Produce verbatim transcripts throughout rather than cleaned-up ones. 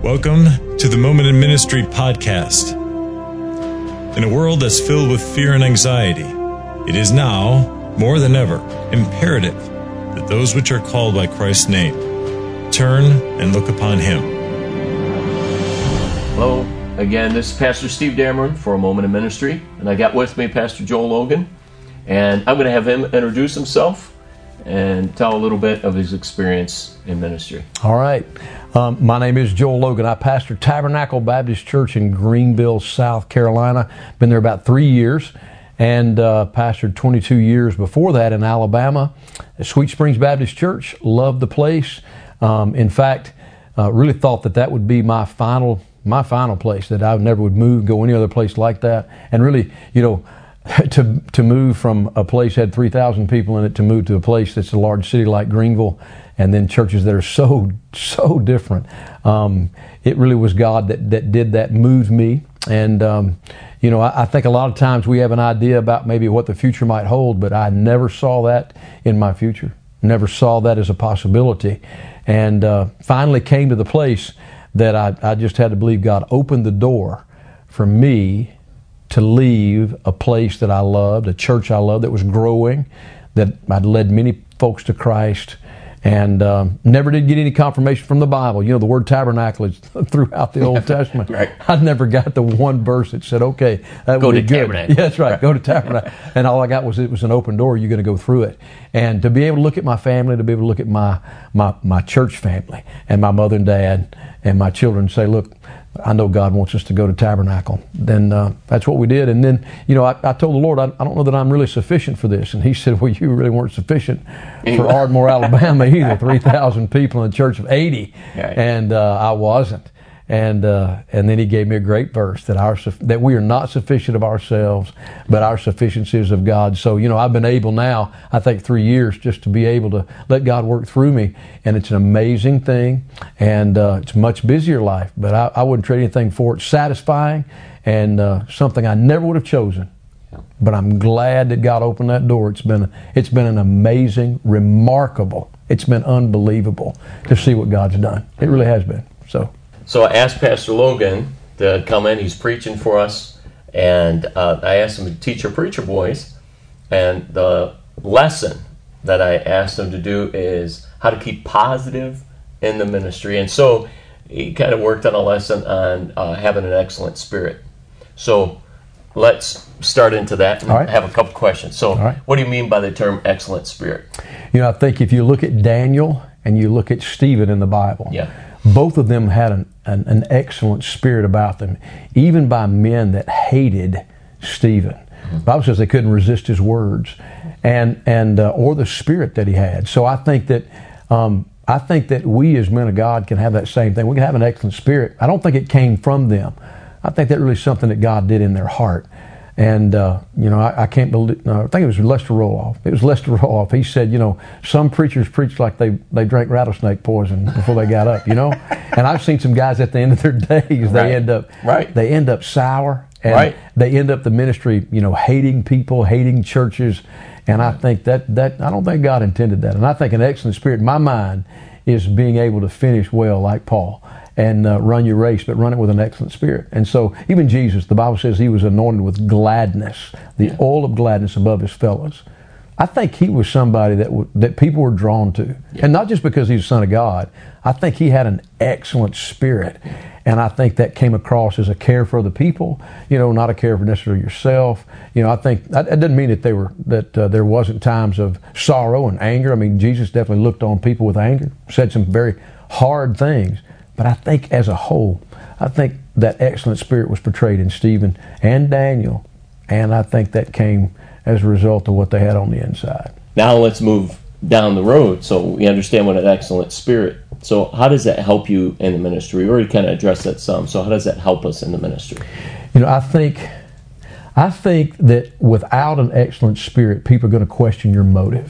Welcome to the Moment in Ministry podcast. In a world that's filled with fear and anxiety, it is now, more than ever, imperative that those which are called by Christ's name turn and look upon Him. Hello, again, this is Pastor Steve Dameron for A Moment in Ministry, and I got with me Pastor Joel Logan, and I'm going to have him introduce himself and tell a little bit of his experience in ministry. All right. Um, my name is Joel Logan. I pastor Tabernacle Baptist Church in Greenville, South Carolina. Been there about three years and uh, pastored twenty-two years before that in Alabama at Sweet Springs Baptist Church. Loved the place. Um, in fact, uh, really thought that that would be my final my final place, that I never would move, go any other place like that. And really, you know, to to move from a place that had three thousand people in it to move to a place that's a large city like Greenville, and then churches that are so, so different. Um, it really was God that, that did that, moved me. And, um, you know, I, I think a lot of times we have an idea about maybe what the future might hold, but I never saw that in my future. Never saw that as a possibility. And uh, finally came to the place that I, I just had to believe God opened the door for me to leave a place that I loved, a church I loved that was growing, that I'd led many folks to Christ, and um, never did get any confirmation from the Bible. You know, the word tabernacle is throughout the Old Testament. Right. I never got the one verse that said, okay, that Go would to be good. tabernacle. Yeah, that's right, right. Go to tabernacle. And all I got was it was an open door, you're going to go through it. And to be able to look at my family, to be able to look at my, my, my church family and my mother and dad and my children and say, look, I know God wants us to go to Tabernacle. Then uh, that's what we did. And then, you know, I, I told the Lord, I, I don't know that I'm really sufficient for this. And He said, well, you really weren't sufficient for Ardmore, Alabama either. three thousand people in a church of eighty. Right. And uh, I wasn't. And uh, and then He gave me a great verse that our that we are not sufficient of ourselves, but our sufficiency is of God. So, you know, I've been able now, I think three years, just to be able to let God work through me. And it's an amazing thing. And uh, it's a much busier life, but I, I wouldn't trade anything for it. Satisfying and uh, something I never would have chosen. But I'm glad that God opened that door. It's been it's been an amazing, remarkable, it's been unbelievable to see what God's done. It really has been. So. So I asked Pastor Logan to come in. He's preaching for us, and uh, I asked him to teach our preacher boys. And the lesson that I asked him to do is how to keep positive in the ministry. And so he kind of worked on a lesson on uh, having an excellent spirit. So let's start into that and right. have a couple questions. So right. What do you mean by the term excellent spirit? You know, I think if you look at Daniel and you look at Stephen in the Bible, yeah. both of them had an, an, an excellent spirit about them, even by men that hated Stephen. Mm-hmm. The Bible says they couldn't resist his words, and and uh, or the spirit that he had. So I think that um, I think that we as men of God can have that same thing. We can have an excellent spirit. I don't think it came from them. I think that really is something that God did in their heart. And, uh, you know, I, I can't believe, no, I think it was Lester Roloff. It was Lester Roloff. He said, you know, some preachers preach like they, they drank rattlesnake poison before they got up, you know? And I've seen some guys at the end of their days, they right. end up, right. they end up sour. And right. they end up the ministry, you know, hating people, hating churches. And I think that, that, I don't think God intended that. And I think an excellent spirit in my mind is being able to finish well like Paul. And uh, run your race, but run it with an excellent spirit. And so even Jesus, the Bible says He was anointed with gladness, the yeah. oil of gladness above His fellows. I think He was somebody that w- that people were drawn to. Yeah. And not just because He's the Son of God. I think He had an excellent spirit. And I think that came across as a care for the people, you know, not a care for necessarily yourself. You know, I think that, that doesn't mean that they were that uh, there wasn't times of sorrow and anger. I mean, Jesus definitely looked on people with anger, said some very hard things. But I think as a whole, I think that excellent spirit was portrayed in Stephen and Daniel, and I think that came as a result of what they had on the inside. Now let's move down the road so we understand what an excellent spirit. So how does that help you in the ministry? We already kind of addressed that some. So how does that help us in the ministry? You know, I think, I think that without an excellent spirit, people are going to question your motive.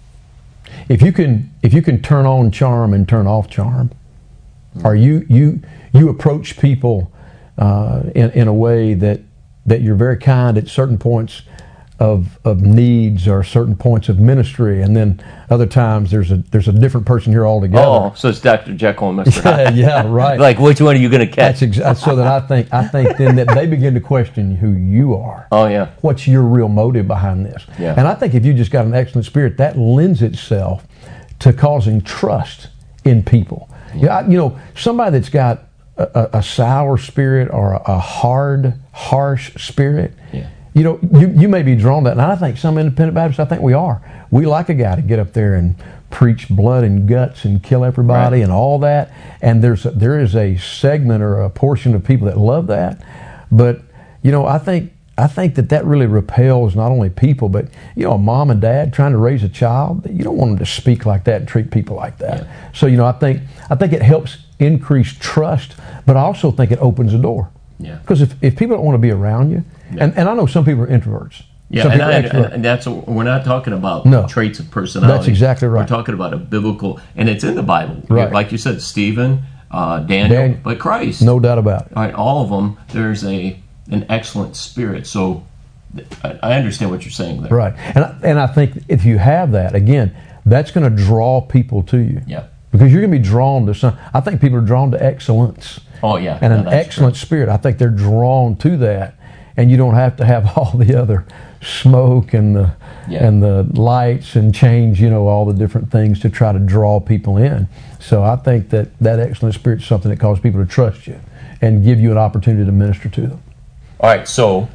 If you can, if you can turn on charm and turn off charm, or you you you approach people uh, in in a way that that you're very kind at certain points, of of needs or certain points of ministry, and then other times there's a there's a different person here altogether. Oh, so it's Doctor Jekyll and Mister Hyde. Yeah, yeah, right. Like, which one are you going to catch? That's exa- so that I think I think then that they begin to question who you are. Oh, yeah. What's your real motive behind this? Yeah. And I think if you just got an excellent spirit, that lends itself to causing trust in people. Yeah. I, you know, somebody that's got a, a sour spirit or a, a hard, harsh spirit. Yeah. You know, you, you may be drawn to that, and I think some independent Baptists, I think we are. We like a guy to get up there and preach blood and guts and kill everybody right. and all that. And there's a, there is a segment or a portion of people that love that. But you know, I think I think that that really repels not only people, but you know, a mom and dad trying to raise a child. You don't want them to speak like that and treat people like that. Yeah. So you know, I think I think it helps increase trust, but I also think it opens a door. Yeah. Because if, if people don't want to be around you, yeah. and, and I know some people are introverts. Yeah, and, I, and that's we're not talking about no, traits of personality. That's exactly right. We're talking about a biblical, and it's in the Bible. Right. Like you said, Stephen, uh, Daniel, Daniel, but Christ. No doubt about it. All right, all of them. There's a an excellent spirit. So I, I understand what you're saying there. Right, and I, and I think if you have that, again, that's going to draw people to you. Yeah. Because you're going to be drawn to some. I think people are drawn to excellence. Oh yeah. And no, an excellent true. spirit. I think they're drawn to that, and you don't have to have all the other smoke and the yeah. and the lights and change, you know, all the different things to try to draw people in. So I think that that excellent spirit is something that causes people to trust you and give you an opportunity to minister to them. All right, so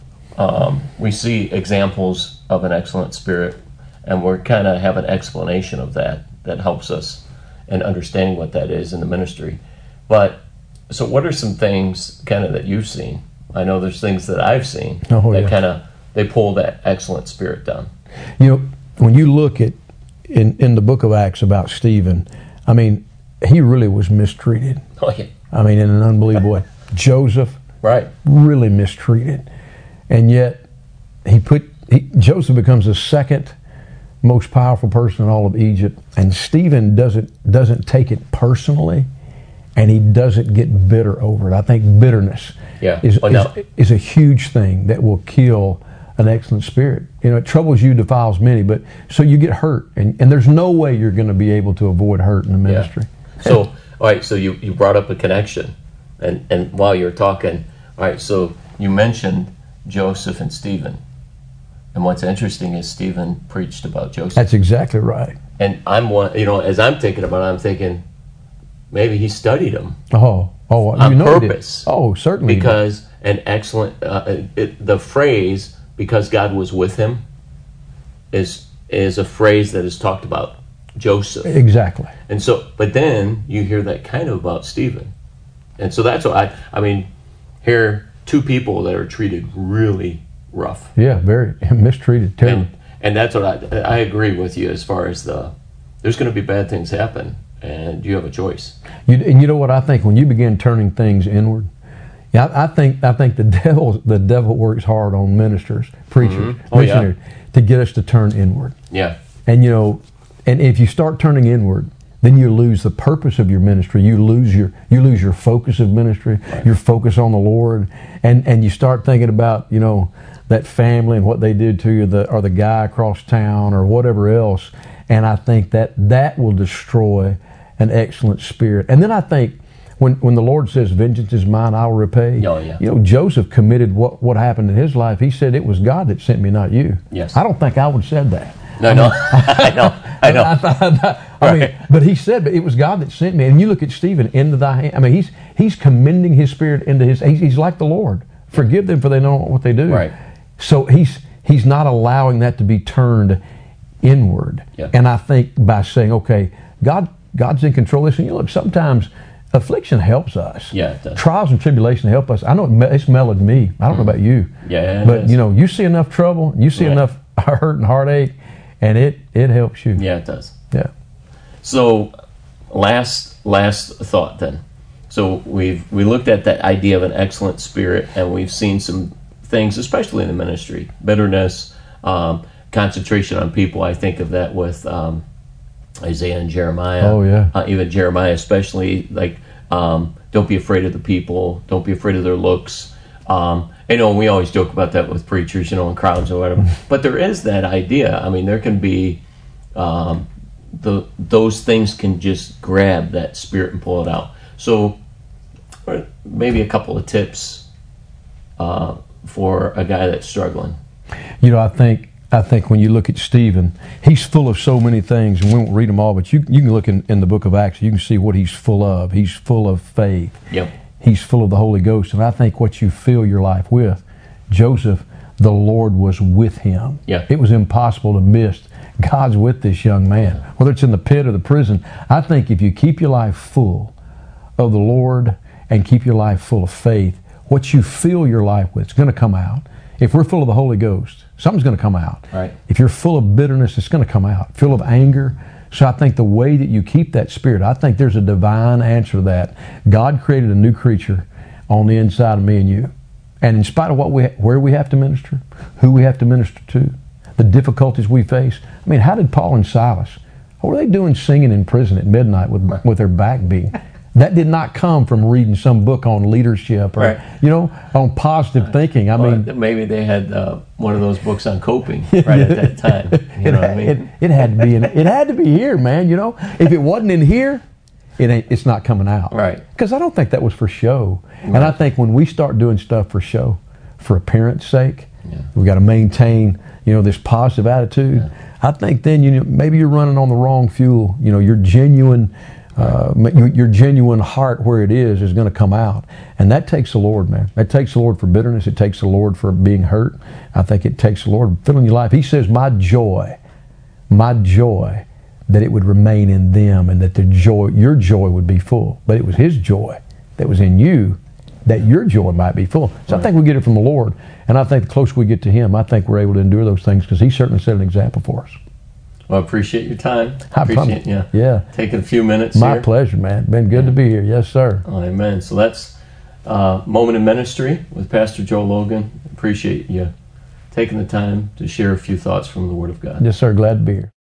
um, we see examples of an excellent spirit, and we're kind of have an explanation of that that helps us in understanding what that is in the ministry. But so what are some things kind of that you've seen? I know there's things that I've seen oh, that yeah. kind of they pull that excellent spirit down. You know, when you look at in, in the book of Acts about Stephen, I mean, he really was mistreated. Oh, yeah. I mean, in an unbelievable way. Joseph, right, really mistreated, and yet he put he, Joseph becomes the second most powerful person in all of Egypt, and Stephen doesn't doesn't take it personally, and he doesn't get bitter over it. I think bitterness yeah. is, well, no. is is a huge thing that will kill an excellent spirit. You know, it troubles you, defiles many, but so you get hurt, and, and there's no way you're going to be able to avoid hurt in the ministry. Yeah. So, all right, so you, you brought up a connection, and, and while you're talking, all right, so you mentioned Joseph and Stephen, and what's interesting is Stephen preached about Joseph. That's exactly right. And I'm one, you know, as I'm thinking about it, I'm thinking maybe he studied him. Oh, oh, on you know purpose. Oh, certainly. Because an excellent, uh, it, the phrase "because God was with him" is is a phrase that is talked about Joseph. Exactly. And so, but then you hear that kind of about Stephen, and so that's what I. I mean, here two people that are treated really rough. Yeah, very mistreated, terrible. And, and that's what I I agree with you as far as the there's going to be bad things happen, and you have a choice. You, and you know what I think when you begin turning things inward. Yeah, I, I think I think the devil the devil works hard on ministers, preachers, mm-hmm. oh, missionaries yeah. to get us to turn inward. Yeah. And you know, and if you start turning inward, then you lose the purpose of your ministry. You lose your you lose your focus of ministry, right. your focus on the Lord, and and you start thinking about, you know, that family and what they did to you, the or the guy across town or whatever else. And I think that that will destroy an excellent spirit. And then I think when when the Lord says, "Vengeance is mine, I will repay." Oh, yeah. You know, Joseph committed what what happened in his life. He said, "It was God that sent me, not you." Yes. I don't think I would have said that. No, I no, I know, I know. I, I, I, I mean, right. but he said, "But it was God that sent me." And you look at Stephen, into thy hand. I mean, he's he's commending his spirit into his. He's, he's like the Lord. Forgive them, for they know not what they do. Right. So he's he's not allowing that to be turned inward. Yeah. And I think by saying, "Okay, God, God's in control of this," and you look, sometimes affliction helps us. Yeah, it does. Trials and tribulation help us. I know it me- it's mellowed me. I don't mm. know about you. Yeah, it but is. you know, you see enough trouble, you see right. enough hurt and heartache, and it it helps you. Yeah, it does. Yeah. So, last last thought then. So we've we looked at that idea of an excellent spirit, and we've seen some things, especially in the ministry, bitterness, um, concentration on people. I think of that with um, Isaiah and Jeremiah. Oh yeah. Uh, even Jeremiah, especially, like um, don't be afraid of the people, don't be afraid of their looks. Um, you know, we always joke about that with preachers, you know, in crowds or whatever. But there is that idea. I mean, there can be um, the those things can just grab that spirit and pull it out. So maybe a couple of tips uh, for a guy that's struggling. You know, I think I think when you look at Stephen, he's full of so many things, and we won't read them all, but you you can look in, in the book of Acts, you can see what he's full of. He's full of faith. Yep. He's full of the Holy Ghost. And I think what you fill your life with, Joseph, the Lord was with him. Yeah. It was impossible to miss. God's with this young man, whether it's in the pit or the prison. I think if you keep your life full of the Lord and keep your life full of faith, what you fill your life with is going to come out. If we're full of the Holy Ghost, something's going to come out. Right. If you're full of bitterness, it's going to come out. Full of anger. So I think the way that you keep that spirit, I think there's a divine answer to that. God created a new creature on the inside of me and you. And in spite of what we, where we have to minister, who we have to minister to, the difficulties we face. I mean, how did Paul and Silas, what were they doing singing in prison at midnight with, with their back beat? That did not come from reading some book on leadership or, right. you know, on positive thinking. I well, mean, maybe they had uh, one of those books on coping right at that time. You it, know what I mean? it, it had to be in, it had to be here, man. You know, if it wasn't in here, it ain't. It's not coming out. Right. Because I don't think that was for show. Right. And I think when we start doing stuff for show, for appearance sake, yeah. we've got to maintain, you know, this positive attitude. Yeah. I think then you know, maybe you're running on the wrong fuel. You know, your genuine. Uh, your, your genuine heart where it is is going to come out, and that takes the Lord, man. That takes the Lord for bitterness. It takes the Lord for being hurt. I think it takes the Lord filling your life. He says, my joy, my joy, that it would remain in them, and that the joy, your joy would be full. But it was His joy that was in you, that your joy might be full. So right. I think we get it from the Lord, and I think the closer we get to Him, I think we're able to endure those things because He certainly set an example for us. Well, I appreciate your time. I appreciate you yeah. yeah. taking a few minutes My here. pleasure, man. Been good yeah. to be here. Yes, sir. Oh, amen. So that's uh, Moment in Ministry with Pastor Joe Logan. Appreciate you taking the time to share a few thoughts from the Word of God. Yes, sir. Glad to be here.